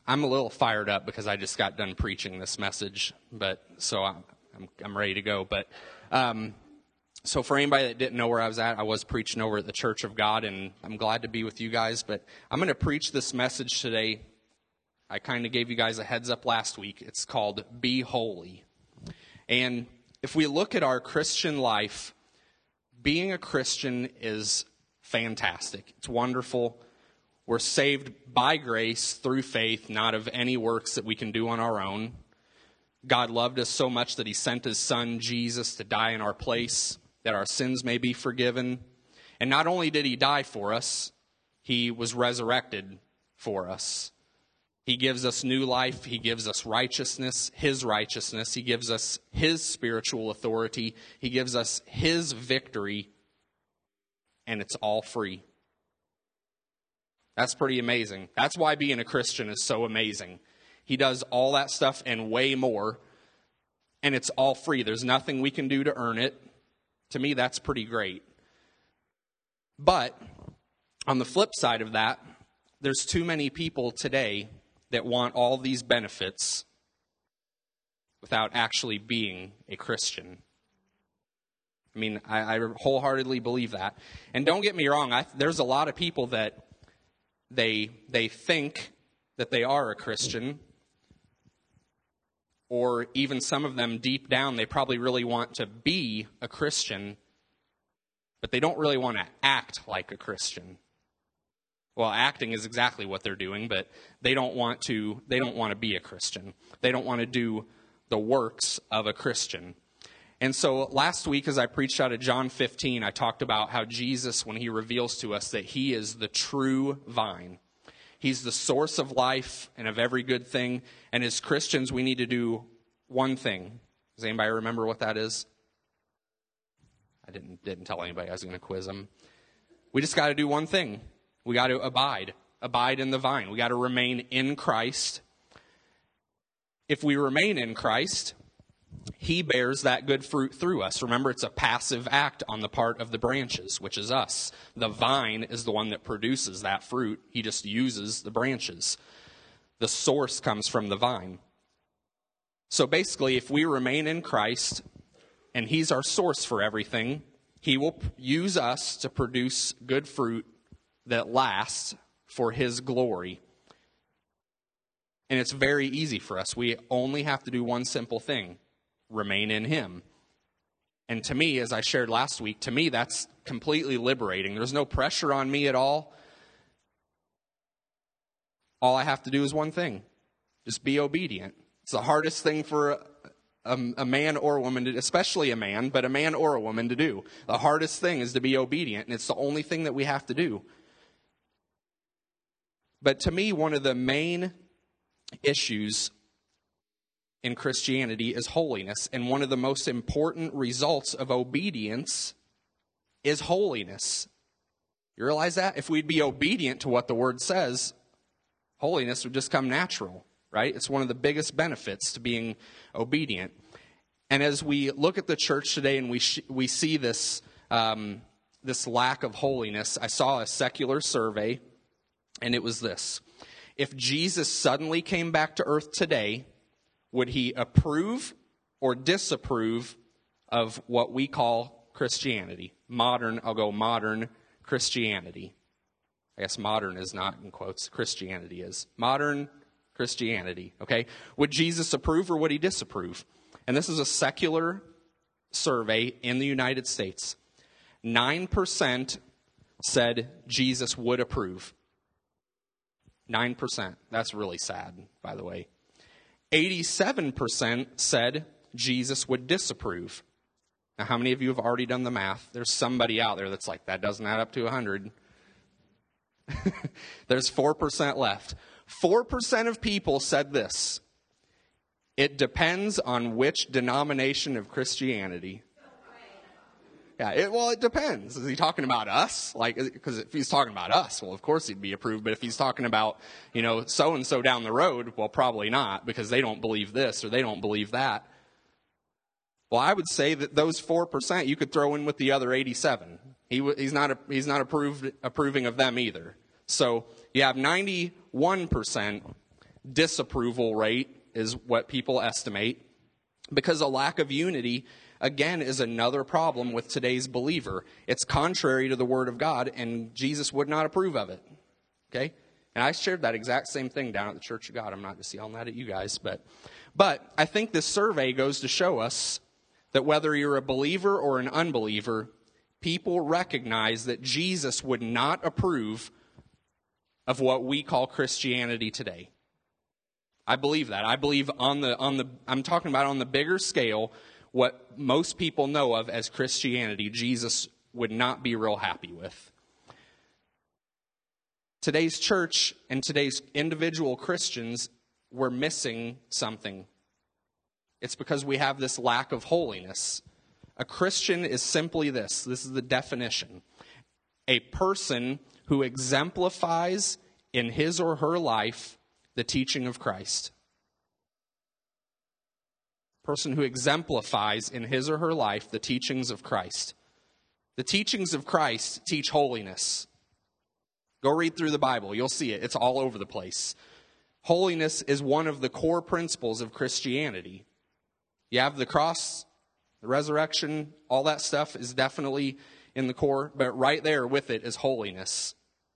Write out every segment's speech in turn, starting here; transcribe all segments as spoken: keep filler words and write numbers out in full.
I'm a little fired up because I just got done preaching this message, but so I'm I'm, I'm ready to go. But um, so for anybody that didn't know where I was at, I was preaching over at the Church of God, and I'm glad to be with you guys. But I'm going to preach this message today. I kind of gave you guys a heads up last week. It's called Be Holy. And if we look at our Christian life, being a Christian is fantastic. It's wonderful. We're saved by grace through faith, not of any works that we can do on our own. God loved us so much that he sent his son, Jesus, to die in our place, that our sins may be forgiven. And not only did he die for us, he was resurrected for us. He gives us new life. He gives us righteousness, his righteousness. He gives us his spiritual authority. He gives us his victory, and it's all free. That's pretty amazing. That's why being a Christian is so amazing. He does all that stuff and way more, and it's all free. There's nothing we can do to earn it. To me, that's pretty great. But on the flip side of that, there's too many people today that want all these benefits without actually being a Christian. I mean, I, I wholeheartedly believe that. And don't get me wrong, I, there's a lot of people that They they think that they are a Christian, or even some of them deep down, they probably really want to be a Christian, but they don't really want to act like a Christian. Well, acting is exactly what they're doing, but they don't want to they don't want to be a Christian. They don't want to do the works of a Christian. And so last week, as I preached out of John fifteen, I talked about how Jesus, when he reveals to us that he is the true vine, he's the source of life and of every good thing. And as Christians, we need to do one thing. Does anybody remember what that is? I didn't, didn't tell anybody I was going to quiz them. We just got to do one thing. We got to abide. Abide in the vine. We got to remain in Christ. If we remain in Christ, he bears that good fruit through us. Remember, it's a passive act on the part of the branches, which is us. The vine is the one that produces that fruit. He just uses the branches. The source comes from the vine. So basically, if we remain in Christ, and he's our source for everything, he will use us to produce good fruit that lasts for his glory. And it's very easy for us. We only have to do one simple thing. Remain in him. And to me, as I shared last week, to me that's completely liberating. There's no pressure on me at all. All I have to do is one thing. Just be obedient. It's the hardest thing for a, a, a man or a woman, to, especially a man, but a man or a woman to do. The hardest thing is to be obedient, and it's the only thing that we have to do. But to me, one of the main issues in Christianity is holiness. And one of the most important results of obedience is holiness. You realize that? If we'd be obedient to what the word says, holiness would just come natural, right? It's one of the biggest benefits to being obedient. And as we look at the church today and we sh- we see this um, this lack of holiness, I saw a secular survey, and it was this. If Jesus suddenly came back to earth today, would he approve or disapprove of what we call Christianity? Modern, I'll go modern Christianity. I guess modern is not in quotes, Christianity is. Modern Christianity, okay? Would Jesus approve or would he disapprove? And this is a secular survey in the United States. nine percent said Jesus would approve. nine percent. That's really sad, by the way. eighty-seven percent said Jesus would disapprove. Now, how many of you have already done the math? There's somebody out there that's like, that doesn't add up to one hundred. There's four percent left. four percent of people said this. It depends on which denomination of Christianity. Yeah, it, well, it depends. Is he talking about us? Like, because if he's talking about us, well, of course he'd be approved. But if he's talking about, you know, so-and-so down the road, well, probably not, because they don't believe this or they don't believe that. Well, I would say that those four percent you could throw in with the other eighty-seven. He, he's not, he's not approved, approving of them either. So you have ninety-one percent disapproval rate is what people estimate, because a lack of unity, again, is another problem with today's believer. It's contrary to the Word of God, and Jesus would not approve of it. Okay? And I shared that exact same thing down at the Church of God. I'm not just yelling that at you guys, but but I think this survey goes to show us that whether you're a believer or an unbeliever, people recognize that Jesus would not approve of what we call Christianity today. I believe that. I believe on the on the I'm talking about on the bigger scale, what most people know of as Christianity, Jesus would not be real happy with. Today's church and today's individual Christians, we're missing something. It's because we have this lack of holiness. A Christian is simply this. This is the definition. A person who exemplifies in his or her life the teaching of Christ. Person who exemplifies in his or her life the teachings of Christ. The teachings of Christ teach holiness. Go read through the Bible. You'll see it. It's all over the place. Holiness is one of the core principles of Christianity. You have the cross, the resurrection, all that stuff is definitely in the core, but right there with it is holiness.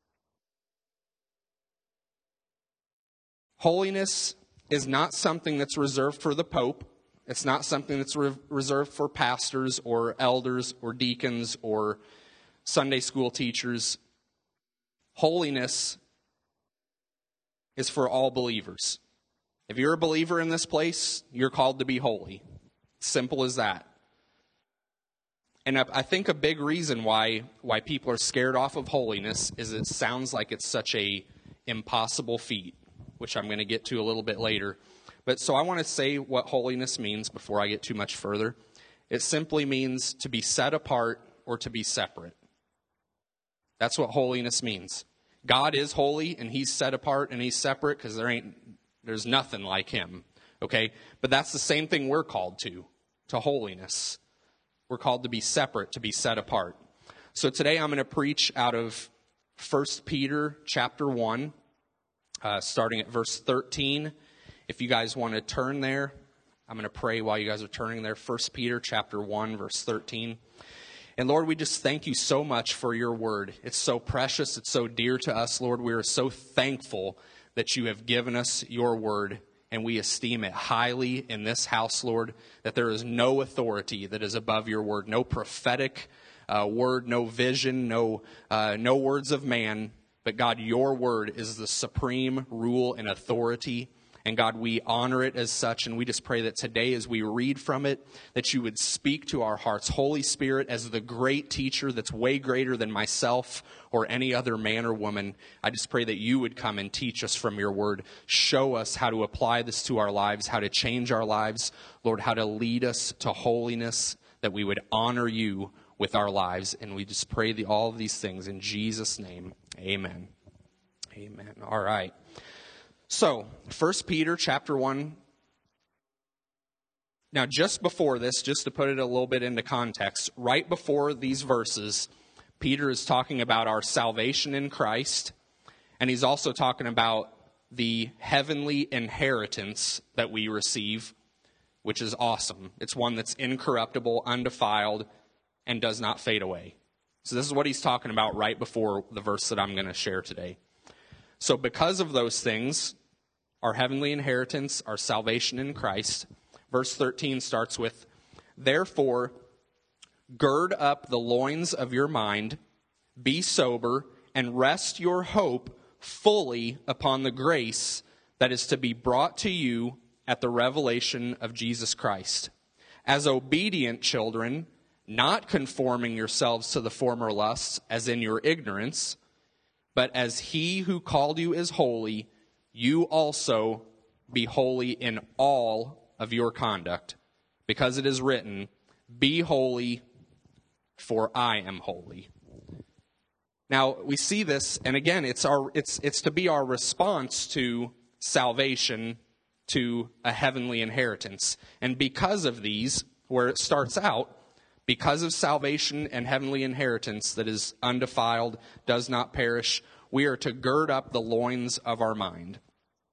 Holiness is not something that's reserved for the Pope. It's not something that's re- reserved for pastors or elders or deacons or Sunday school teachers. Holiness is for all believers. If you're a believer in this place, you're called to be holy. Simple as that. And I think a big reason why why people are scared off of holiness is it sounds like it's such a impossible feat, which I'm going to get to a little bit later. But so I want to say what holiness means before I get too much further. It simply means to be set apart or to be separate. That's what holiness means. God is holy and he's set apart and he's separate because there ain't there's nothing like him. Okay? But that's the same thing we're called to, to holiness. We're called to be separate, to be set apart. So today I'm going to preach out of First Peter chapter one, uh, starting at verse thirteen. If you guys want to turn there, I'm going to pray while you guys are turning there. First Peter chapter one, verse thirteen. And Lord, we just thank you so much for your word. It's so precious. It's so dear to us, Lord. We are so thankful that you have given us your word, and we esteem it highly in this house, Lord, that there is no authority that is above your word, no prophetic uh, word, no vision, no uh, no words of man. But God, your word is the supreme rule and authority. And God, we honor it as such, and we just pray that today as we read from it, that you would speak to our hearts. Holy Spirit, as the great teacher that's way greater than myself or any other man or woman, I just pray that you would come and teach us from your word. Show us how to apply this to our lives, how to change our lives. Lord, how to lead us to holiness, that we would honor you with our lives. And we just pray the, all of these things in Jesus' name. Amen. Amen. All right. So, First Peter chapter one. Now, just before this, just to put it a little bit into context, right before these verses, Peter is talking about our salvation in Christ, and he's also talking about the heavenly inheritance that we receive, which is awesome. It's one that's incorruptible, undefiled, and does not fade away. So this is what he's talking about right before the verse that I'm going to share today. So because of those things, our heavenly inheritance, our salvation in Christ, verse thirteen starts with, therefore, gird up the loins of your mind, be sober, and rest your hope fully upon the grace that is to be brought to you at the revelation of Jesus Christ. As obedient children, not conforming yourselves to the former lusts, as in your ignorance, but as he who called you is holy, you also be holy in all of your conduct, because it is written, be holy, for I am holy. Now, we see this, and again, it's our it's it's to be our response to salvation, to a heavenly inheritance. And because of these, where it starts out, because of salvation and heavenly inheritance that is undefiled, does not perish, we are to gird up the loins of our mind.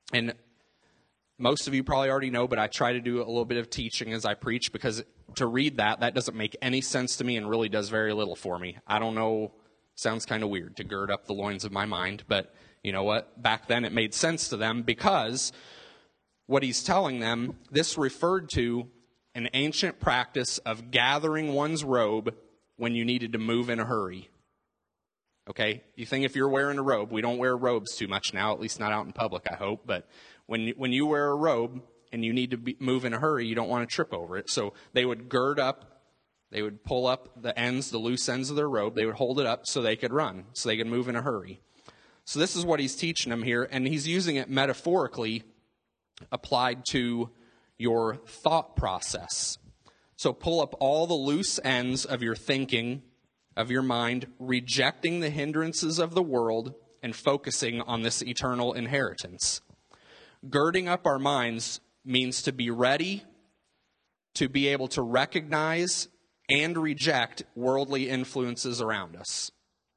And most of you probably already know, but I try to do a little bit of teaching as I preach, because to read that, that doesn't make any sense to me and really does very little for me. I don't know, sounds kind of weird to gird up the loins of my mind, but you know what? Back then it made sense to them, because what he's telling them, this referred to an ancient practice of gathering one's robe when you needed to move in a hurry. Okay? You think if you're wearing a robe, we don't wear robes too much now, at least not out in public, I hope, but when you, when you wear a robe and you need to be, move in a hurry, you don't want to trip over it. So they would gird up, they would pull up the ends, the loose ends of their robe, they would hold it up so they could run, so they could move in a hurry. So this is what he's teaching them here, and he's using it metaphorically applied to your thought process. So pull up all the loose ends of your thinking, of your mind, rejecting the hindrances of the world and focusing on this eternal inheritance. Girding up our minds means to be ready to be able to recognize and reject worldly influences around us.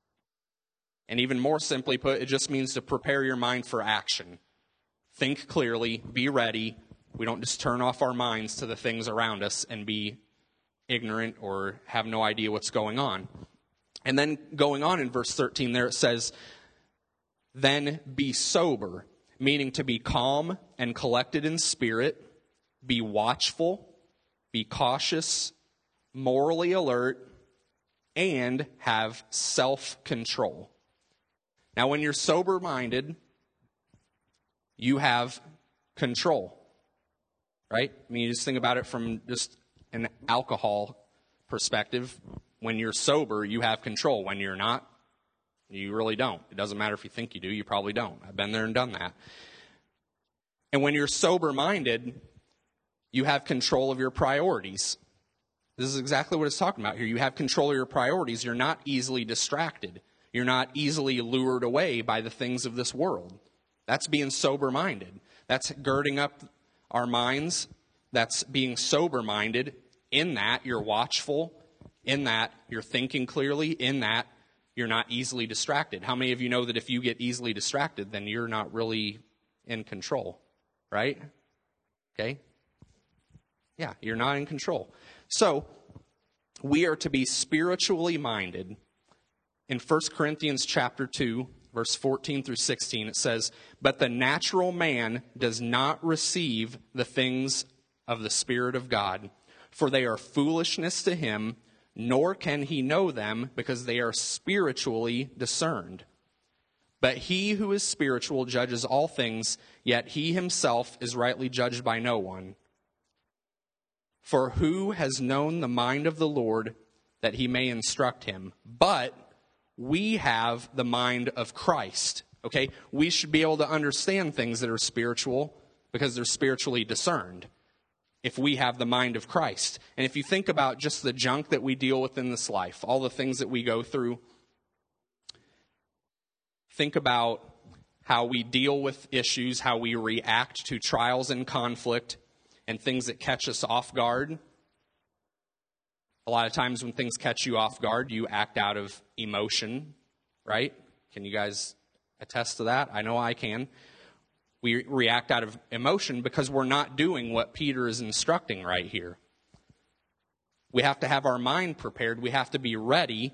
And even more simply put, it just means to prepare your mind for action. Think clearly, be ready. We don't just turn off our minds to the things around us and be ignorant or have no idea what's going on. And then going on in verse thirteen there, it says, then be sober, meaning to be calm and collected in spirit, be watchful, be cautious, morally alert, and have self-control. Now, when you're sober-minded, you have control, right? I mean, you just think about it from just an alcohol perspective. When you're sober, you have control. When you're not, you really don't. It doesn't matter if you think you do, you probably don't. I've been there and done that. And when you're sober-minded, you have control of your priorities. This is exactly what it's talking about here. You have control of your priorities. You're not easily distracted. You're not easily lured away by the things of this world. That's being sober-minded. That's girding up our minds. That's being sober-minded. In that, you're watchful. In that, you're thinking clearly. In that, you're not easily distracted. How many of you know that if you get easily distracted, then you're not really in control, right? Okay? Yeah, you're not in control. So, we are to be spiritually minded. In First Corinthians chapter two, verse fourteen through sixteen, it says, but the natural man does not receive the things of the Spirit of God, for they are foolishness to him, nor can he know them, because they are spiritually discerned. But he who is spiritual judges all things, yet he himself is rightly judged by no one. For who has known the mind of the Lord that he may instruct him? But we have the mind of Christ. Okay? We should be able to understand things that are spiritual because they're spiritually discerned if we have the mind of Christ. And if you think about just the junk that we deal with in this life, all the things that we go through, think about how we deal with issues, how we react to trials and conflict and things that catch us off guard. A lot of times when things catch you off guard, you act out of emotion, right? Can you guys attest to that? I know I can. We react out of emotion because we're not doing what Peter is instructing right here. We have to have our mind prepared. We have to be ready.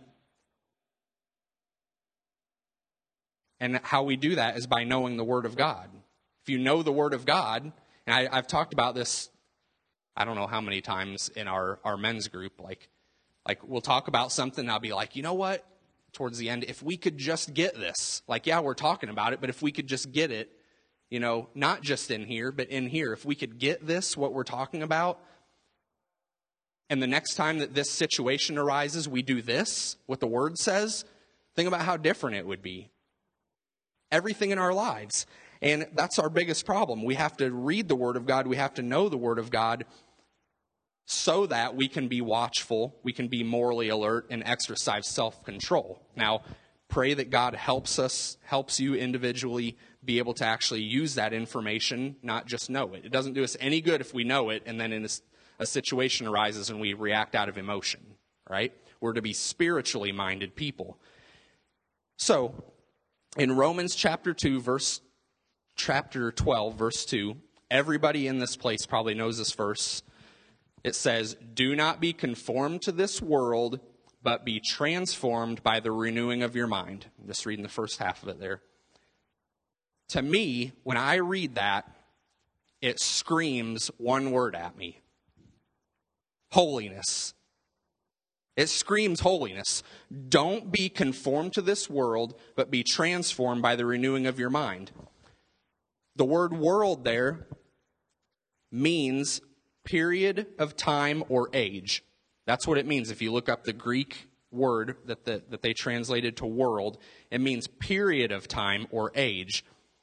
And how we do that is by knowing the Word of God. If you know the Word of God, and I, I've talked about this, I don't know how many times in our, our men's group, like, like we'll talk about something, and I'll be like, you know what, towards the end, if we could just get this, like, yeah, we're talking about it, but if we could just get it, you know, not just in here, but in here, if we could get this, what we're talking about, and the next time that this situation arises, we do this, what the Word says, think about how different it would be. Everything in our lives. And that's our biggest problem. We have to read the Word of God. We have to know the Word of God so that we can be watchful, we can be morally alert, and exercise self-control. Now, pray that God helps us, helps you individually be able to actually use that information, not just know it. It doesn't do us any good if we know it, and then in a, a situation arises and we react out of emotion, right? We're to be spiritually minded people. So, in Romans chapter two, verse chapter twelve, verse two. Everybody in this place probably knows this verse. It says, "Do not be conformed to this world, but be transformed by the renewing of your mind." I'm just reading the first half of it there. To me, when I read that, it screams one word at me. Holiness. It screams holiness. Don't be conformed to this world, but be transformed by the renewing of your mind. The word world there means period of time or age. That's what it means. If you look up the Greek word that, the, that they translated to world, it means period of time or age.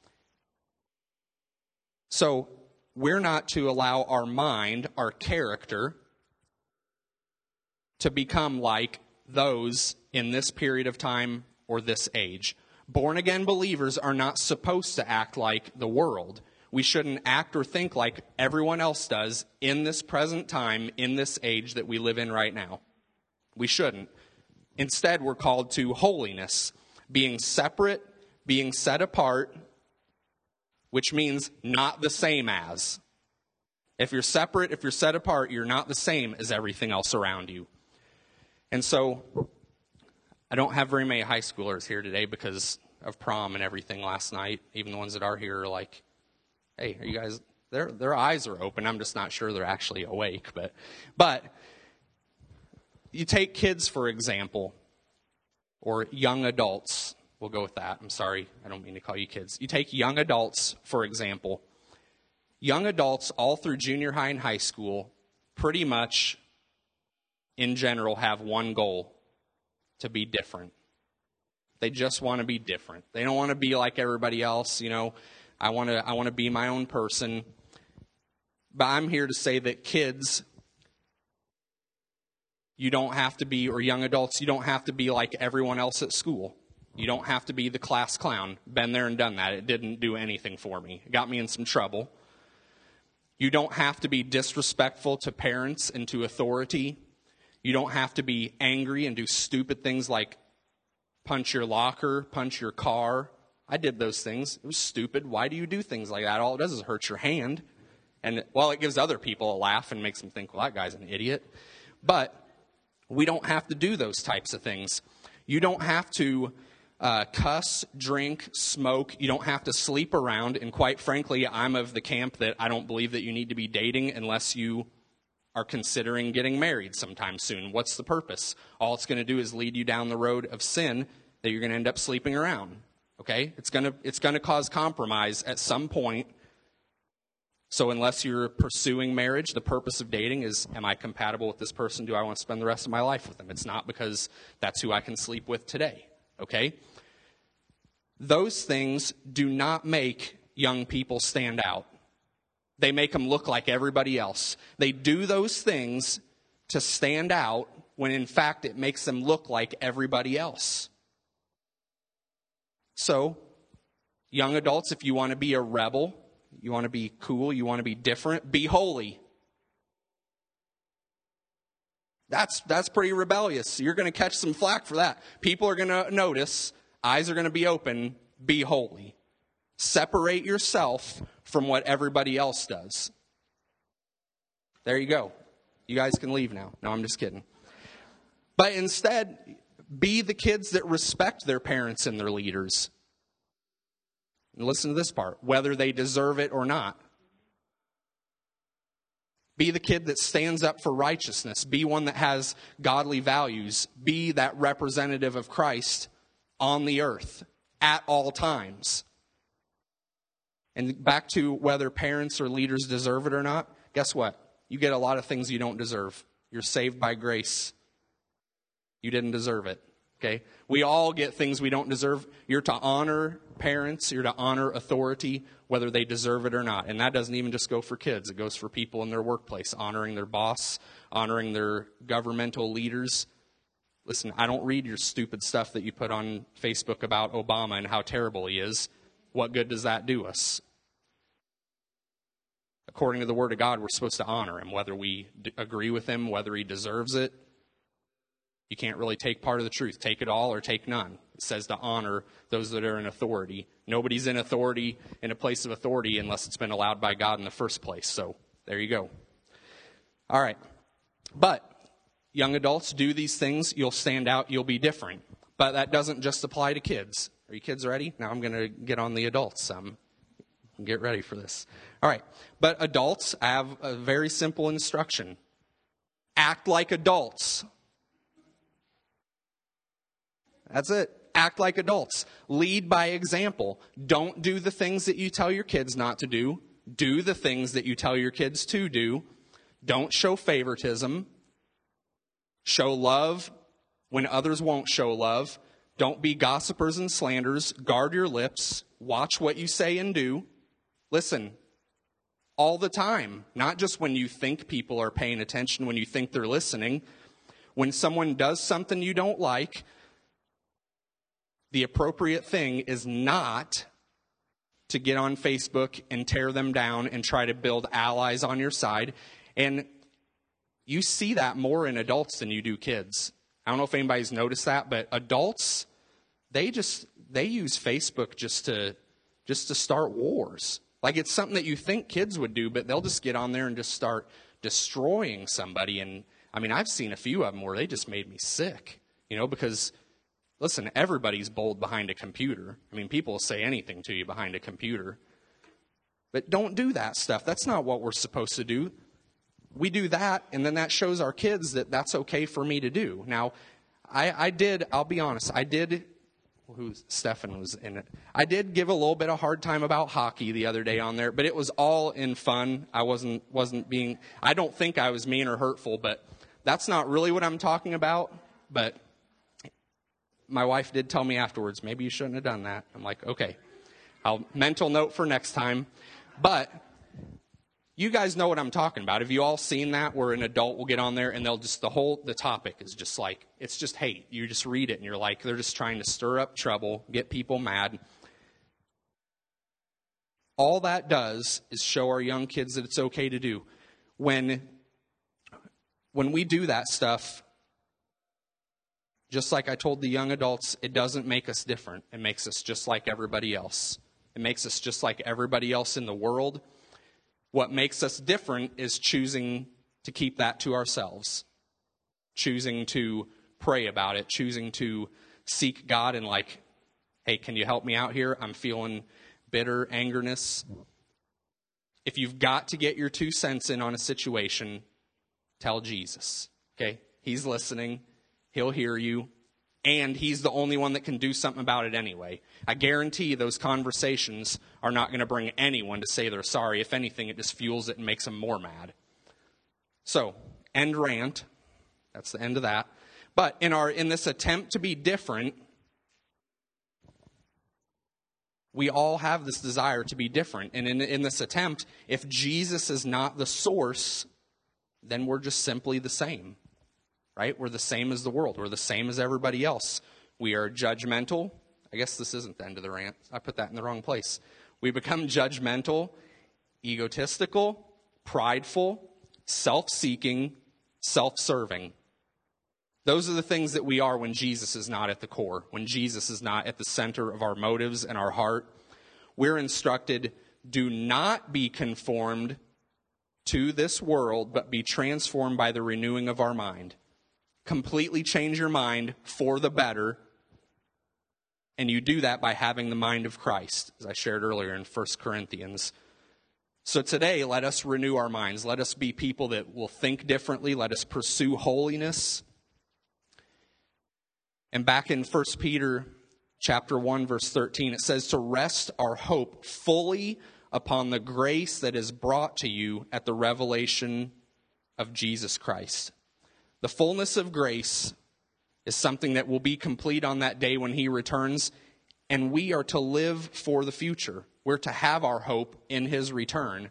So we're not to allow our mind, our character, to become like those in this period of time or this age. Born-again believers are not supposed to act like the world. We shouldn't act or think like everyone else does in this present time, in this age that we live in right now. We shouldn't. Instead, we're called to holiness, being separate, being set apart, which means not the same as. If you're separate, if you're set apart, you're not the same as everything else around you. And so, I don't have very many high schoolers here today because of prom and everything last night. Even the ones that are here are like, hey, are you guys, their their eyes are open. I'm just not sure they're actually awake. But, but you take kids, for example, or young adults. We'll go with that. I'm sorry. I don't mean to call you kids. You take young adults, for example. Young adults all through junior high and high school pretty much, in general, have one goal: to be different. They just want to be different. They don't want to be like everybody else. You know, I want to I want to be my own person. But I'm here to say that kids, you don't have to be, or young adults, you don't have to be like everyone else at school. You don't have to be the class clown. Been there and done that. It didn't do anything for me. It got me in some trouble. You don't have to be disrespectful to parents and to authority. You don't have to be angry and do stupid things like punch your locker, punch your car. I did those things. It was stupid. Why do you do things like that? All it does is hurt your hand. And, well, it gives other people a laugh and makes them think, well, that guy's an idiot. But we don't have to do those types of things. You don't have to uh, cuss, drink, smoke. You don't have to sleep around. And quite frankly, I'm of the camp that I don't believe that you need to be dating unless you are considering getting married sometime soon. What's the purpose? All it's going to do is lead you down the road of sin that you're going to end up sleeping around. Okay? It's going to it's going to cause compromise at some point. So unless you're pursuing marriage, the purpose of dating is, am I compatible with this person? Do I want to spend the rest of my life with them? It's not because that's who I can sleep with today. Okay? Those things do not make young people stand out. They make them look like everybody else. They do those things to stand out when in fact it makes them look like everybody else. So, young adults, if you want to be a rebel, you want to be cool, you want to be different, be holy. That's that's pretty rebellious. You're going to catch some flack for that. People are going to notice, eyes are going to be open, be holy. Separate yourself from what everybody else does. There you go. You guys can leave now. No, I'm just kidding. But instead, be the kids that respect their parents and their leaders. And listen to this part, whether they deserve it or not. Be the kid that stands up for righteousness. Be one that has godly values. Be that representative of Christ on the earth at all times. And back to whether parents or leaders deserve it or not, guess what? You get a lot of things you don't deserve. You're saved by grace. You didn't deserve it. Okay? We all get things we don't deserve. You're to honor parents. You're to honor authority, whether they deserve it or not. And that doesn't even just go for kids. It goes for people in their workplace, honoring their boss, honoring their governmental leaders. Listen, I don't read your stupid stuff that you put on Facebook about Obama and how terrible he is. What good does that do us? According to the Word of God, we're supposed to honor him, whether we d- agree with him, whether he deserves it. You can't really take part of the truth. Take it all or take none. It says to honor those that are in authority. Nobody's in authority, in a place of authority, unless it's been allowed by God in the first place. So there you go. All right. But young adults, do these things. You'll stand out. You'll be different. But that doesn't just apply to kids. Are you kids ready? Now I'm going to get on the adults. Um, get ready for this. All right. But adults, I have a very simple instruction. Act like adults. That's it. Act like adults. Lead by example. Don't do the things that you tell your kids not to do. Do the things that you tell your kids to do. Don't show favoritism. Show love when others won't show love. Don't be gossipers and slanderers. Guard your lips. Watch what you say and do. Listen, all the time. Not just when you think people are paying attention, when you think they're listening. When someone does something you don't like, the appropriate thing is not to get on Facebook and tear them down and try to build allies on your side. And you see that more in adults than you do kids. I don't know if anybody's noticed that, but adults, they just they use Facebook just to just to start wars. Like it's something that you think kids would do, but they'll just get on there and just start destroying somebody. And I mean, I've seen a few of them where they just made me sick, you know, because listen, everybody's bold behind a computer. I mean, people will say anything to you behind a computer. But don't do that stuff. That's not what we're supposed to do. We do that, and then that shows our kids that that's okay for me to do. Now, I, I did, I'll be honest, I did, who Stefan was in it, I did give a little bit of hard time about hockey the other day on there, but it was all in fun. I wasn't wasn't being, I don't think I was mean or hurtful, but that's not really what I'm talking about. But my wife did tell me afterwards, maybe you shouldn't have done that. I'm like, okay, I'll mental note for next time. But you guys know what I'm talking about. Have you all seen that where an adult will get on there and they'll just, the whole, the topic is just like, it's just hate. You just read it and you're like, they're just trying to stir up trouble, get people mad. All that does is show our young kids that it's okay to do. When, when we do that stuff, just like I told the young adults, it doesn't make us different. It makes us just like everybody else. It makes us just like everybody else in the world. What makes us different is choosing to keep that to ourselves. Choosing to pray about it. Choosing to seek God and like, hey, can you help me out here? I'm feeling bitter, angerness. If you've got to get your two cents in on a situation, tell Jesus. Okay? He's listening. He'll hear you. And he's the only one that can do something about it anyway. I guarantee those conversations are not going to bring anyone to say they're sorry. If anything, it just fuels it and makes them more mad. So, end rant. That's the end of that. But in our in this attempt to be different, we all have this desire to be different. And in, in this attempt, if Jesus is not the source, then we're just simply the same. Right? We're the same as the world. We're the same as everybody else. We are judgmental. I guess this isn't the end of the rant. I put that in the wrong place. We become judgmental, egotistical, prideful, self-seeking, self-serving. Those are the things that we are when Jesus is not at the core, when Jesus is not at the center of our motives and our heart. We're instructed, do not be conformed to this world, but be transformed by the renewing of our mind. Completely change your mind for the better. And you do that by having the mind of Christ, as I shared earlier in First Corinthians. So today, let us renew our minds. Let us be people that will think differently. Let us pursue holiness. And back in First Peter chapter one, verse thirteen, it says to rest our hope fully upon the grace that is brought to you at the revelation of Jesus Christ. The fullness of grace is something that will be complete on that day when he returns, and we are to live for the future. We're to have our hope in his return.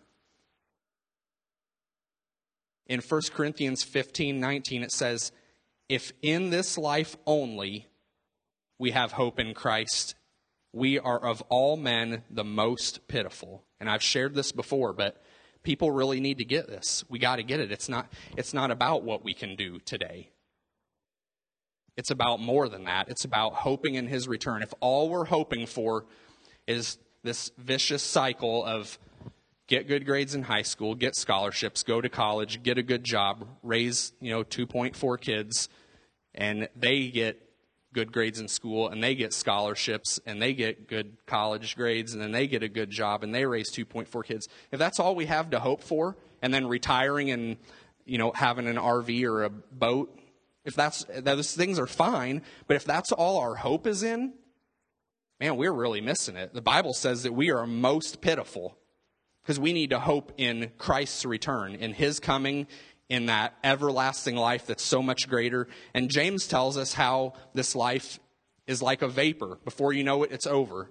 In First Corinthians fifteen nineteen, it says, if in this life only we have hope in Christ, we are of all men the most pitiful. And I've shared this before, but people really need to get this. We got to get it. It's not, it's not about what we can do today. It's about more than that. It's about hoping in his return. If all we're hoping for is this vicious cycle of get good grades in high school, get scholarships, go to college, get a good job, raise, you know, two point four kids, and they get good grades in school, and they get scholarships, and they get good college grades, and then they get a good job, and they raise two point four kids. If that's all we have to hope for, and then retiring and, you know, having an R V or a boat, if that's, those things are fine, but if that's all our hope is in, man, we're really missing it. The Bible says that we are most pitiful because we need to hope in Christ's return, in his coming, in that everlasting life that's so much greater. And James tells us how this life is like a vapor. Before you know it, it's over.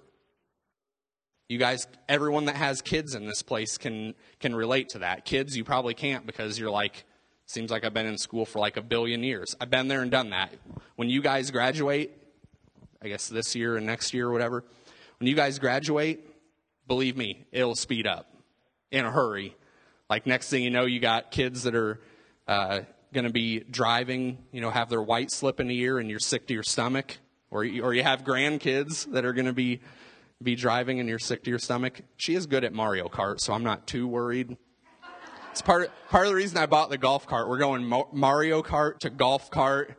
You guys, everyone that has kids in this place can can relate to that. Kids, you probably can't because you're like, seems like I've been in school for like a billion years. I've been there and done that. When you guys graduate, I guess this year and next year or whatever, when you guys graduate, believe me, it'll speed up in a hurry. Like next thing you know, you got kids that are uh, going to be driving, you know, have their white slip in the ear and you're sick to your stomach. Or you, or you have grandkids that are going to be be driving and you're sick to your stomach. She is good at Mario Kart, so I'm not too worried. It's part of, part of the reason I bought the golf cart. We're going Mo- Mario Kart to golf cart.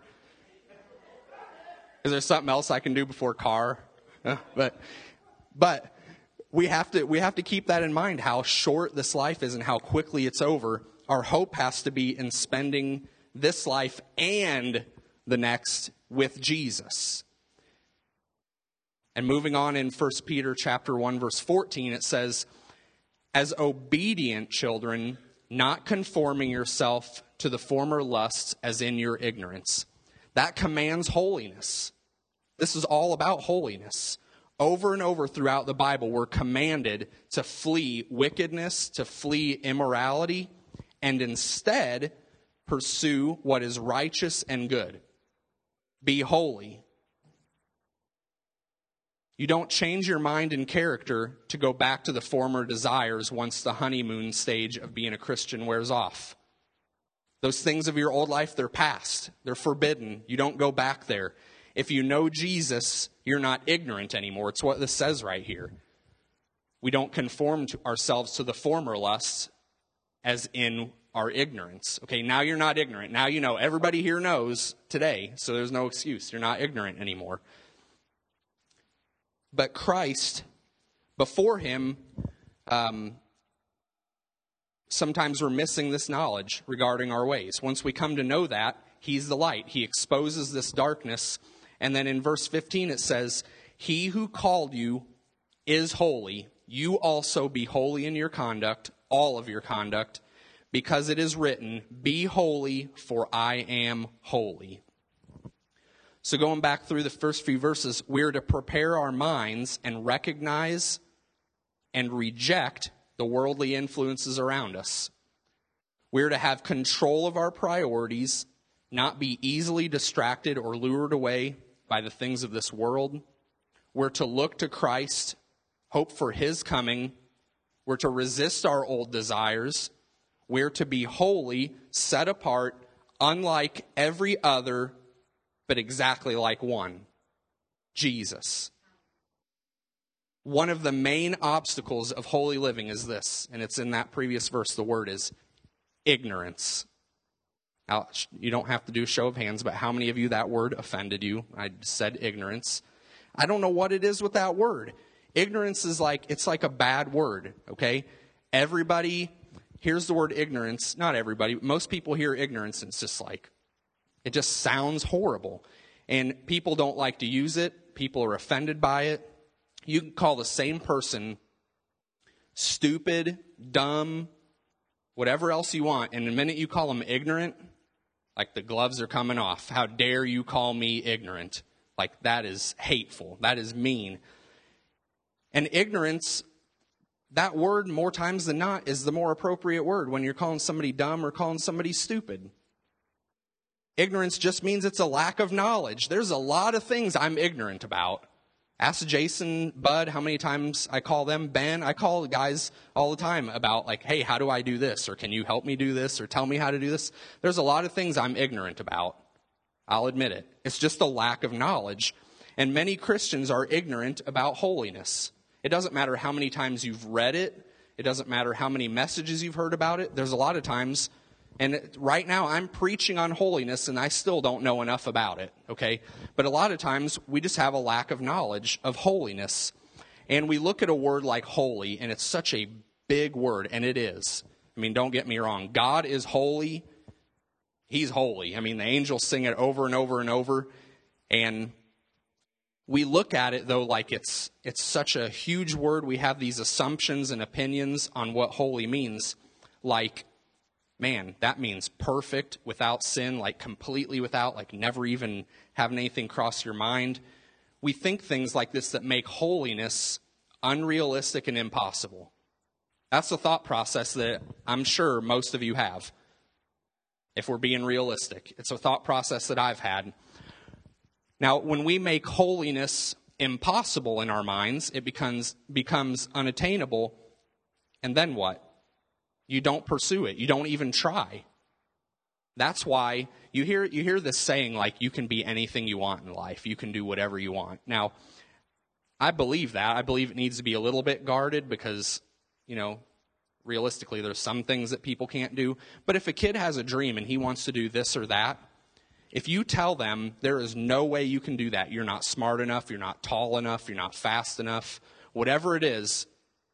Is there something else I can do before car? Uh, but but we have to we have to keep that in mind, how short this life is and how quickly it's over. Our hope has to be in spending this life and the next with Jesus. And moving on in First Peter chapter one, verse fourteen, it says, as obedient children, not conforming yourself to the former lusts as in your ignorance. That commands holiness. This is all about holiness. Over and over throughout the Bible, we're commanded to flee wickedness, to flee immorality, and instead pursue what is righteous and good. Be holy. You don't change your mind and character to go back to the former desires once the honeymoon stage of being a Christian wears off. Those things of your old life, they're past. They're forbidden. You don't go back there. If you know Jesus, you're not ignorant anymore. It's what this says right here. We don't conform to ourselves to the former lusts as in our ignorance. Okay, now you're not ignorant. Now you know. Everybody here knows today, so there's no excuse. You're not ignorant anymore. But Christ, before him, um, sometimes we're missing this knowledge regarding our ways. Once we come to know that, he's the light. He exposes this darkness. And then in verse fifteen it says, he who called you is holy. You also be holy in your conduct, all of your conduct, because it is written, be holy, for I am holy. So going back through the first few verses, we're to prepare our minds and recognize and reject the worldly influences around us. We're to have control of our priorities, not be easily distracted or lured away by the things of this world. We're to look to Christ, hope for his coming. We're to resist our old desires. We're to be holy, set apart, unlike every other, but exactly like one, Jesus. One of the main obstacles of holy living is this, and it's in that previous verse. The word is ignorance. Now, you don't have to do a show of hands, but how many of you that word offended you? I said ignorance. I don't know what it is with that word. Ignorance is like, it's like a bad word, okay? Everybody hears the word ignorance. Not everybody. Most people hear ignorance, and it's just like, it just sounds horrible. And people don't like to use it. People are offended by it. You can call the same person stupid, dumb, whatever else you want. And the minute you call them ignorant, like the gloves are coming off. How dare you call me ignorant? Like that is hateful. That is mean. And ignorance, that word more times than not is the more appropriate word when you're calling somebody dumb or calling somebody stupid. Ignorance just means it's a lack of knowledge. There's a lot of things I'm ignorant about. Ask Jason, Bud, how many times I call them, Ben. I call guys all the time about like, hey, how do I do this? Or can you help me do this? Or tell me how to do this? There's a lot of things I'm ignorant about. I'll admit it. It's just a lack of knowledge. And many Christians are ignorant about holiness. It doesn't matter how many times you've read it. It doesn't matter how many messages you've heard about it. There's a lot of times, and right now I'm preaching on holiness and I still don't know enough about it, okay? But a lot of times we just have a lack of knowledge of holiness. And we look at a word like holy, and it's such a big word, and it is. I mean, don't get me wrong. God is holy. He's holy. I mean, the angels sing it over and over and over. And we look at it, though, like it's it's such a huge word. We have these assumptions and opinions on what holy means. Like, man, that means perfect, without sin, like completely without, like never even having anything cross your mind. We think things like this that make holiness unrealistic and impossible. That's the thought process that I'm sure most of you have, if we're being realistic. It's a thought process that I've had. Now, when we make holiness impossible in our minds, it becomes becomes unattainable. And then what? You don't pursue it. You don't even try. That's why you hear you hear this saying, like, you can be anything you want in life. You can do whatever you want. Now, I believe that. I believe it needs to be a little bit guarded because, you know, realistically, there's some things that people can't do. But if a kid has a dream and he wants to do this or that, if you tell them there is no way you can do that, you're not smart enough, you're not tall enough, you're not fast enough, whatever it is,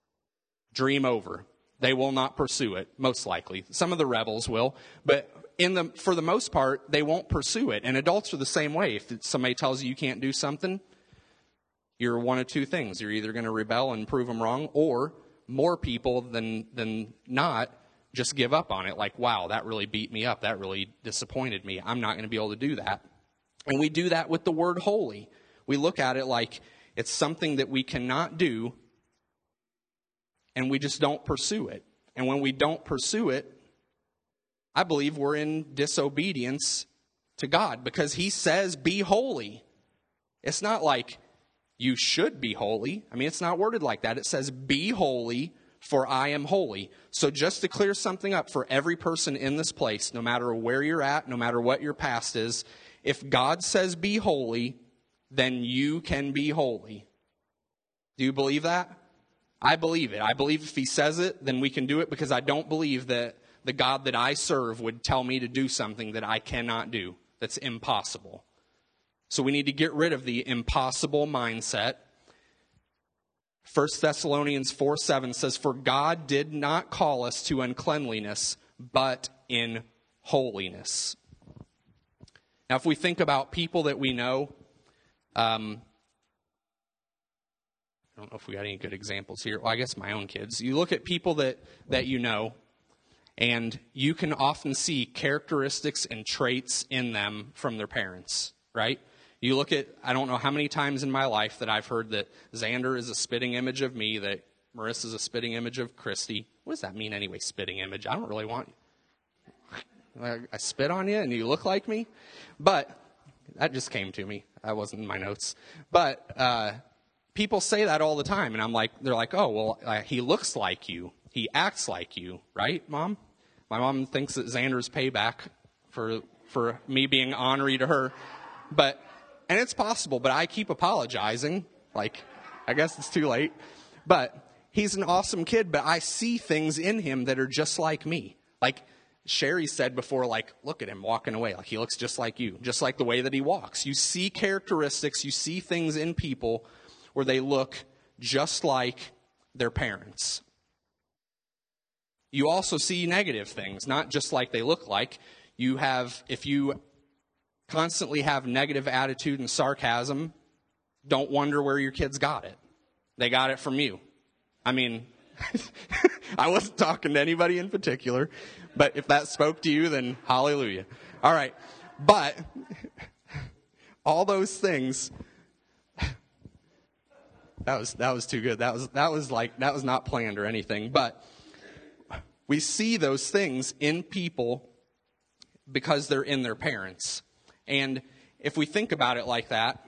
dream over. They will not pursue it, most likely. Some of the rebels will, but in the for the most part, they won't pursue it. And adults are the same way. If somebody tells you you can't do something, you're one of two things. You're either going to rebel and prove them wrong, or more people than than not just give up on it. Like, wow, that really beat me up. That really disappointed me. I'm not going to be able to do that. And we do that with the word holy. We look at it like it's something that we cannot do, and we just don't pursue it. And when we don't pursue it, I believe we're in disobedience to God, because he says, be holy. It's not like you should be holy. I mean, it's not worded like that. It says, be holy, for I am holy. So just to clear something up for every person in this place, no matter where you're at, no matter what your past is, if God says be holy, then you can be holy. Do you believe that? I believe it. I believe if he says it, then we can do it, because I don't believe that the God that I serve would tell me to do something that I cannot do, that's impossible. So we need to get rid of the impossible mindset. First Thessalonians four seven says, for God did not call us to uncleanliness, but in holiness. Now, if we think about people that we know, um, I don't know if we got any good examples here. Well, I guess my own kids. You look at people that, that you know, and you can often see characteristics and traits in them from their parents, right? You look at, I don't know how many times in my life that I've heard that Xander is a spitting image of me, that Marissa is a spitting image of Christy. What does that mean anyway, spitting image? I don't really want, I spit on you and you look like me? But that just came to me. That wasn't in my notes. But uh, people say that all the time, and I'm like, they're like, oh, well, uh, he looks like you. He acts like you, right, Mom? My mom thinks that Xander's payback for for me being ornery to her. But, and it's possible, but I keep apologizing. Like, I guess it's too late. But he's an awesome kid, but I see things in him that are just like me. Like Sherry said before, like, look at him walking away. Like, he looks just like you, just like the way that he walks. You see characteristics, you see things in people where they look just like their parents. You also see negative things, not just like they look like. You have, if you constantly have negative attitude and sarcasm, don't wonder where your kids got it. They got it from you. I mean, I wasn't talking to anybody in particular, but if that spoke to you, then hallelujah. All right. But all those things, that was, that was too good. That was, that was like, that was not planned or anything, but we see those things in people because they're in their parents. And if we think about it like that,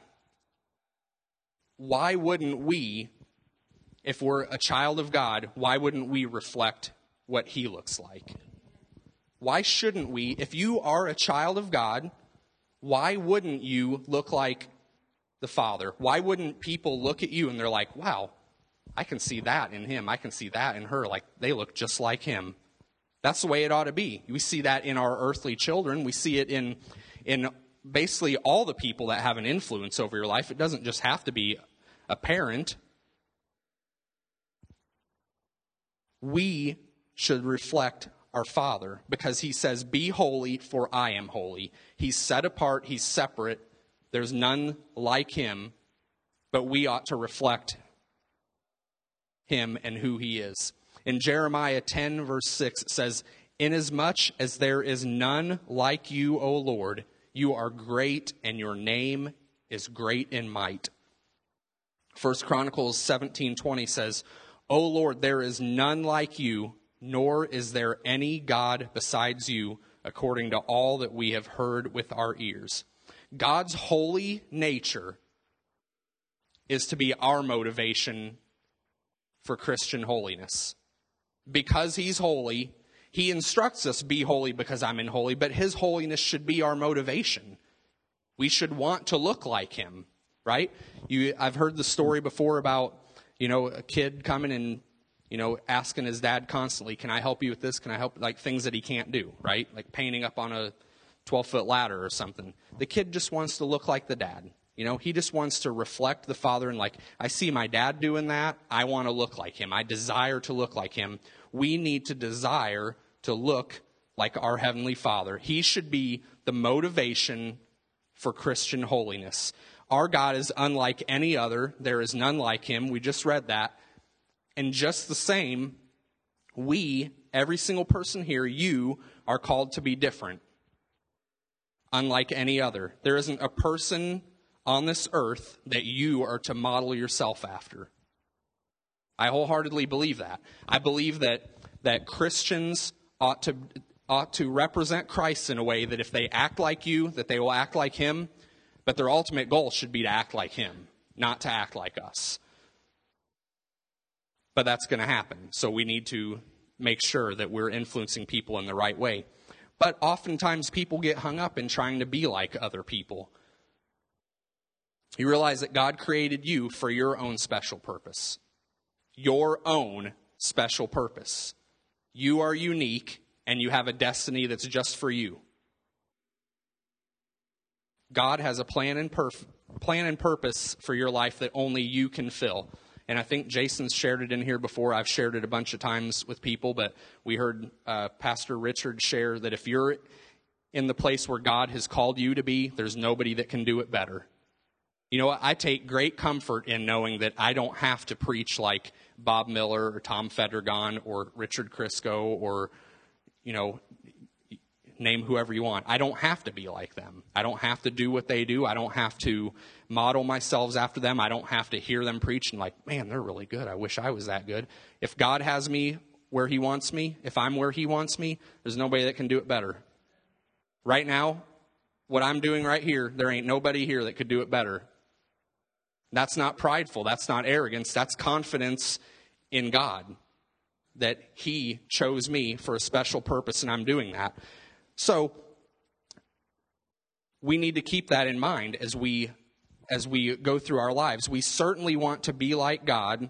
why wouldn't we, if we're a child of God, why wouldn't we reflect what he looks like? Why shouldn't we, if you are a child of God, why wouldn't you look like the Father? Why wouldn't people look at you and they're like, wow, I can see that in him. I can see that in her. Like, they look just like him. That's the way it ought to be. We see that in our earthly children. We see it in in basically all the people that have an influence over your life. It doesn't just have to be a parent. We should reflect our Father because he says, be holy, for I am holy. He's set apart. He's separate. There's none like him, but we ought to reflect him and who he is. In Jeremiah ten, verse six, it says, inasmuch as there is none like you, O Lord, you are great, and your name is great in might. First Chronicles seventeen twenty says, O Lord, there is none like you, nor is there any God besides you, according to all that we have heard with our ears. God's holy nature is to be our motivation for Christian holiness. Because he's holy, he instructs us, be holy because I'm in holy, but his holiness should be our motivation. We should want to look like him, right? You, I've heard the story before about, you know, a kid coming and, you know, asking his dad constantly, can I help you with this? Can I help? Like things that he can't do, right? Like painting up on a twelve-foot ladder or something. The kid just wants to look like the dad. You know, he just wants to reflect the Father and like, I see my dad doing that. I want to look like him. I desire to look like him. We need to desire to look like our Heavenly Father. He should be the motivation for Christian holiness. Our God is unlike any other. There is none like him. We just read that. And just the same, we, every single person here, you are called to be different. Unlike any other. There isn't a person on this earth that you are to model yourself after. I wholeheartedly believe that. I believe that that Christians ought to ought to represent Christ in a way that if they act like you, that they will act like him, but their ultimate goal should be to act like him, not to act like us. But that's going to happen. So we need to make sure that we're influencing people in the right way. But oftentimes people get hung up in trying to be like other people. You realize that God created you for your own special purpose. Your own special purpose. You are unique, and you have a destiny that's just for you. God has a plan and, perf- plan and purpose for your life that only you can fill. And I think Jason's shared it in here before. I've shared it a bunch of times with people, but we heard uh, Pastor Richard share that if you're in the place where God has called you to be, there's nobody that can do it better. You know what? I take great comfort in knowing that I don't have to preach like Bob Miller or Tom Federgon or Richard Crisco or, you know, name whoever you want. I don't have to be like them. I don't have to do what they do. I don't have to model myself after them. I don't have to hear them preach and like, man, they're really good. I wish I was that good. If God has me where he wants me, if I'm where he wants me, there's nobody that can do it better. Right now, what I'm doing right here, there ain't nobody here that could do it better. That's not prideful. That's not arrogance. That's confidence in God that he chose me for a special purpose, and I'm doing that. So we need to keep that in mind as we as we go through our lives. We certainly want to be like God,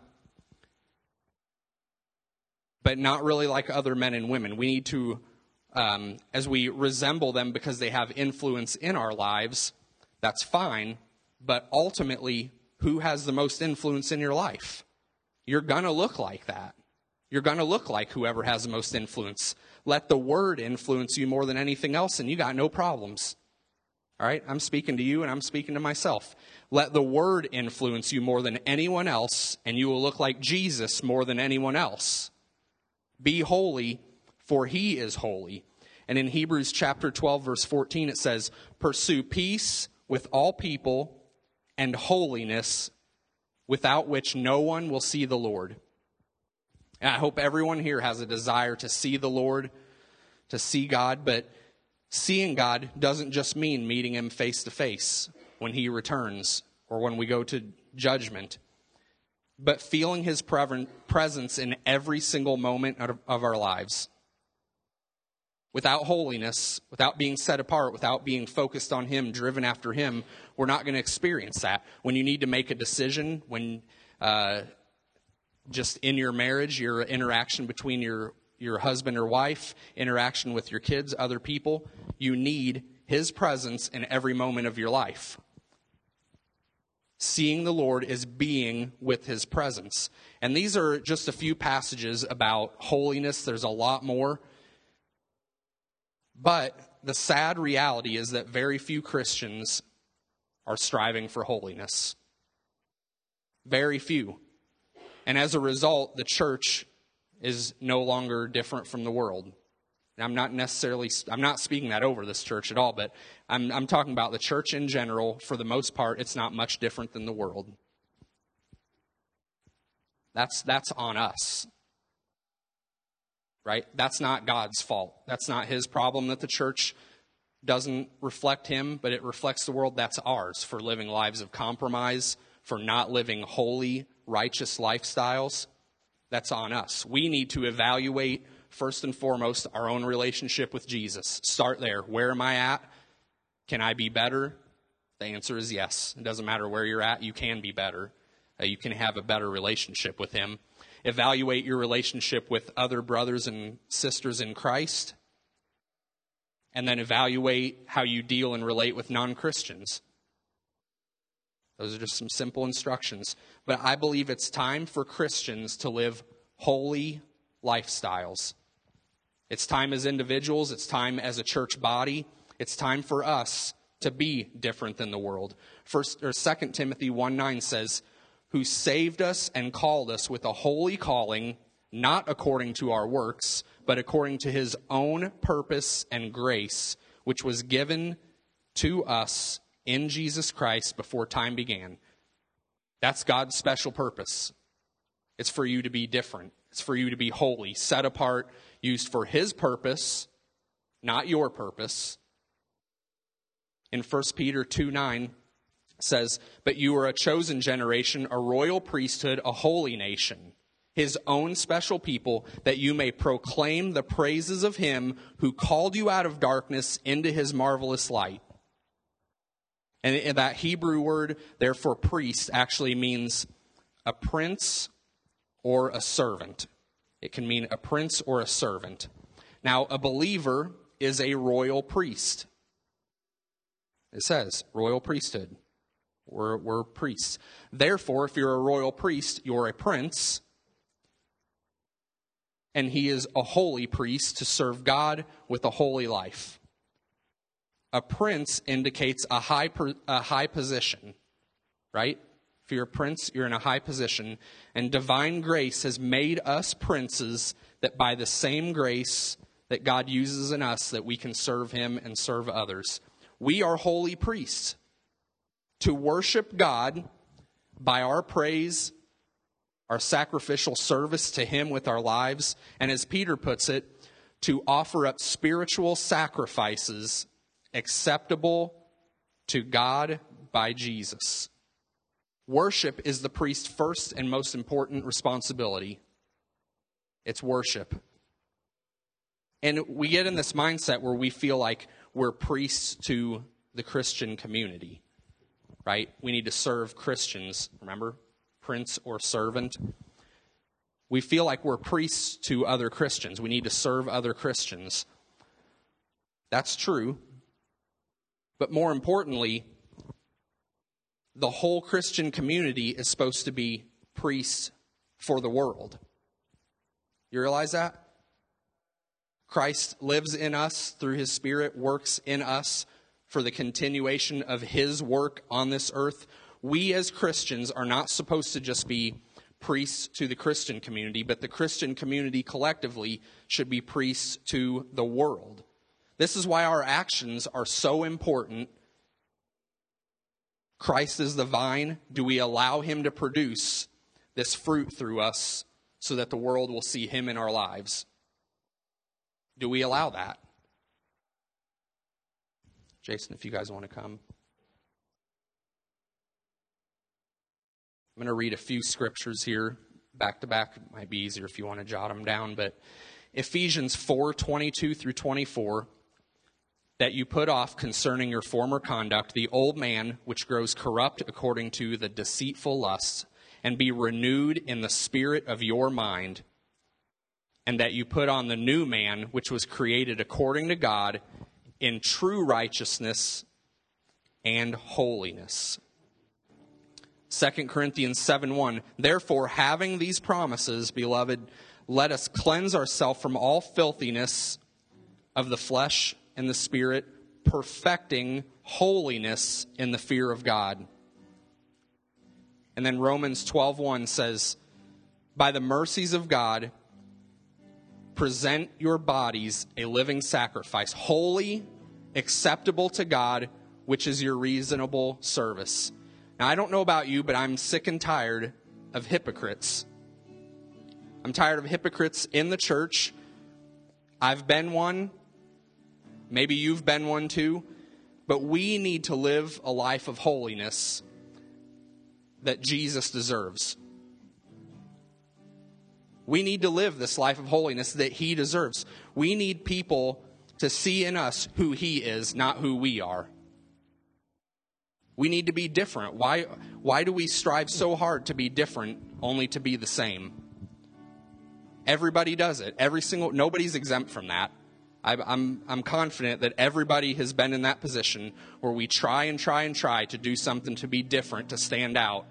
but not really like other men and women. We need to, um, as we resemble them because they have influence in our lives, that's fine, but ultimately, who has the most influence in your life? You're going to look like that. You're going to look like whoever has the most influence. Let the word influence you more than anything else, and you got no problems. All right? I'm speaking to you, and I'm speaking to myself. Let the word influence you more than anyone else, and you will look like Jesus more than anyone else. Be holy, for he is holy. And in Hebrews chapter twelve, verse fourteen, it says, pursue peace with all people and holiness, without which no one will see the Lord. And I hope everyone here has a desire to see the Lord, to see God, but seeing God doesn't just mean meeting him face to face when he returns or when we go to judgment, but feeling his presence in every single moment of our lives. Without holiness, without being set apart, without being focused on Him, driven after Him, we're not going to experience that. When you need to make a decision, when uh, just in your marriage, your interaction between your, your husband or wife, interaction with your kids, other people, you need His presence in every moment of your life. Seeing the Lord is being with His presence. And these are just a few passages about holiness. There's a lot more. But the sad reality is that very few Christians are striving for holiness. Very few. And as a result, the church is no longer different from the world. And I'm not necessarily, I'm not speaking that over this church at all, but I'm, I'm talking about the church in general. For the most part, it's not much different than the world. That's, that's on us. Right? That's not God's fault. That's not His problem that the church doesn't reflect Him, but it reflects the world. That's ours for living lives of compromise, for not living holy, righteous lifestyles. That's on us. We need to evaluate, first and foremost, our own relationship with Jesus. Start there. Where am I at? Can I be better? The answer is yes. It doesn't matter where you're at. You can be better. Uh, you can have a better relationship with Him. Evaluate your relationship with other brothers and sisters in Christ. And then evaluate how you deal and relate with non-Christians. Those are just some simple instructions. But I believe it's time for Christians to live holy lifestyles. It's time as individuals. It's time as a church body. It's time for us to be different than the world. First or Second Timothy one nine says, "Who saved us and called us with a holy calling, not according to our works, but according to His own purpose and grace, which was given to us in Jesus Christ before time began." That's God's special purpose. It's for you to be different. It's for you to be holy, set apart, used for His purpose, not your purpose. In First Peter two nine, says, "But you are a chosen generation, a royal priesthood, a holy nation, His own special people, that you may proclaim the praises of Him who called you out of darkness into His marvelous light." And that Hebrew word, therefore, priest, actually means a prince or a servant. It can mean a prince or a servant. Now, a believer is a royal priest. It says, royal priesthood. We're, we're priests. Therefore, if you're a royal priest, you're a prince. And he is a holy priest to serve God with a holy life. A prince indicates a high, a high position, right? If you're a prince, you're in a high position. And divine grace has made us princes, that by the same grace that God uses in us, that we can serve Him and serve others. We are holy priests to worship God by our praise, our sacrificial service to Him with our lives, and as Peter puts it, to offer up spiritual sacrifices acceptable to God by Jesus. Worship is the priest's first and most important responsibility. It's worship. And we get in this mindset where we feel like we're priests to the Christian community, right? We need to serve Christians, remember? Prince or servant. We feel like we're priests to other Christians. We need to serve other Christians. That's true. But more importantly, the whole Christian community is supposed to be priests for the world. You realize that? Christ lives in us through His Spirit, works in us for the continuation of His work on this earth. We as Christians are not supposed to just be priests to the Christian community, but the Christian community collectively should be priests to the world. This is why our actions are so important. Christ is the vine. Do we allow Him to produce this fruit through us so that the world will see Him in our lives? Do we allow that? Jason, if you guys want to come. I'm going to read a few scriptures here back to back. It might be easier if you want to jot them down, but Ephesians four twenty-two through twenty-four, that you put off concerning your former conduct the old man which grows corrupt according to the deceitful lusts, and be renewed in the spirit of your mind, and that you put on the new man which was created according to God in true righteousness and holiness. Second Corinthians seven one, therefore, having these promises, beloved, let us cleanse ourselves from all filthiness of the flesh and the spirit, perfecting holiness in the fear of God. And then Romans twelve one says, by the mercies of God, present your bodies a living sacrifice, holy, acceptable to God, which is your reasonable service. Now, I don't know about you, but I'm sick and tired of hypocrites. I'm tired of hypocrites in the church. I've been one. Maybe you've been one too. But we need to live a life of holiness that Jesus deserves. We need to live this life of holiness that he deserves. We need people to see in us who he is, not who we are. We need to be different. Why, why do we strive so hard to be different, only to be the same? Everybody does it. Every single, nobody's exempt from that. I, I'm, I'm confident that everybody has been in that position where we try and try and try to do something to be different, to stand out.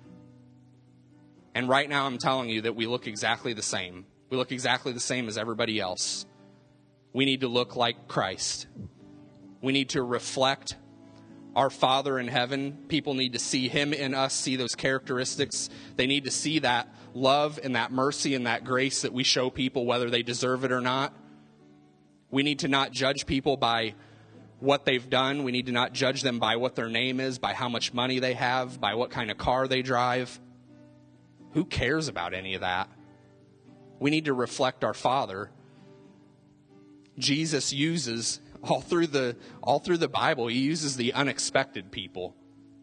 And right now I'm telling you that we look exactly the same. We look exactly the same as everybody else. We need to look like Christ. We need to reflect our Father in heaven. People need to see him in us, see those characteristics. They need to see that love and that mercy and that grace that we show people, whether they deserve it or not. We need to not judge people by what they've done. We need to not judge them by what their name is, by how much money they have, by what kind of car they drive. Who cares about any of that? We need to reflect our Father. Jesus uses, all through the all through the Bible, he uses the unexpected people.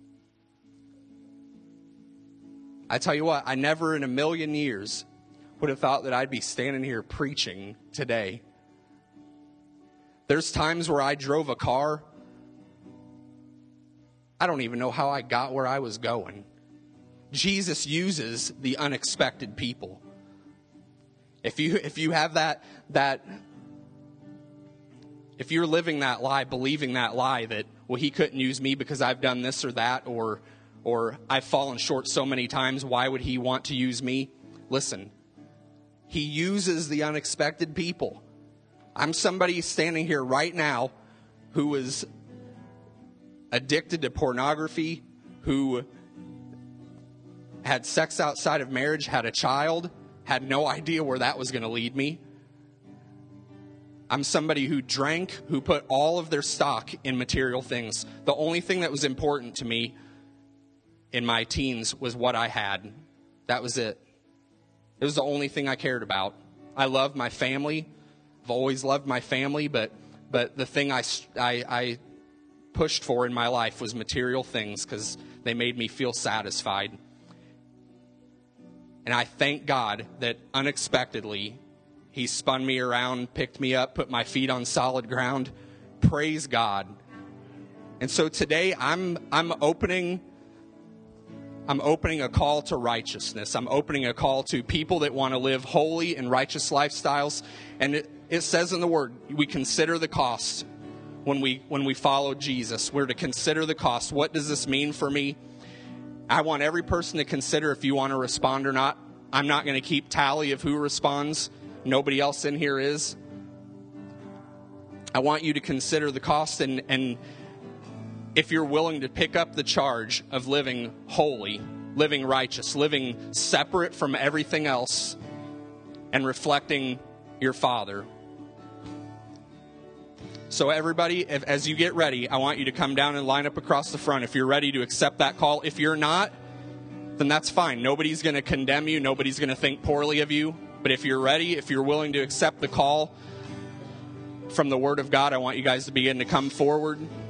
I tell you what, I never in a million years would have thought that I'd be standing here preaching today. There's times where I drove a car. I don't even know how I got where I was going. Jesus uses the unexpected people. If you if you have that that if you're living that lie, believing that lie that, well, he couldn't use me because I've done this or that, or or I've fallen short so many times, why would he want to use me? Listen, he uses the unexpected people. I'm somebody standing here right now who is addicted to pornography, who had sex outside of marriage, had a child, had no idea where that was going to lead me. I'm somebody who drank, who put all of their stock in material things. The only thing that was important to me in my teens was what I had. That was it. It was the only thing I cared about. I loved my family. I've always loved my family, but but the thing I, I, I pushed for in my life was material things because they made me feel satisfied. And I thank God that unexpectedly he spun me around, picked me up, put my feet on solid ground. Praise God. And so today I'm I'm opening I'm opening a call to righteousness. I'm opening a call to people that want to live holy and righteous lifestyles. And it, it says in the Word, we consider the cost when we when we follow Jesus. We're to consider the cost. What does this mean for me? I want every person to consider if you want to respond or not. I'm not going to keep tally of who responds. Nobody else in here is. I want you to consider the cost, and, and if you're willing to pick up the charge of living holy, living righteous, living separate from everything else, and reflecting your Father. So everybody, if, as you get ready, I want you to come down and line up across the front if you're ready to accept that call. If you're not, then that's fine. Nobody's going to condemn you. Nobody's going to think poorly of you. But if you're ready, if you're willing to accept the call from the Word of God, I want you guys to begin to come forward.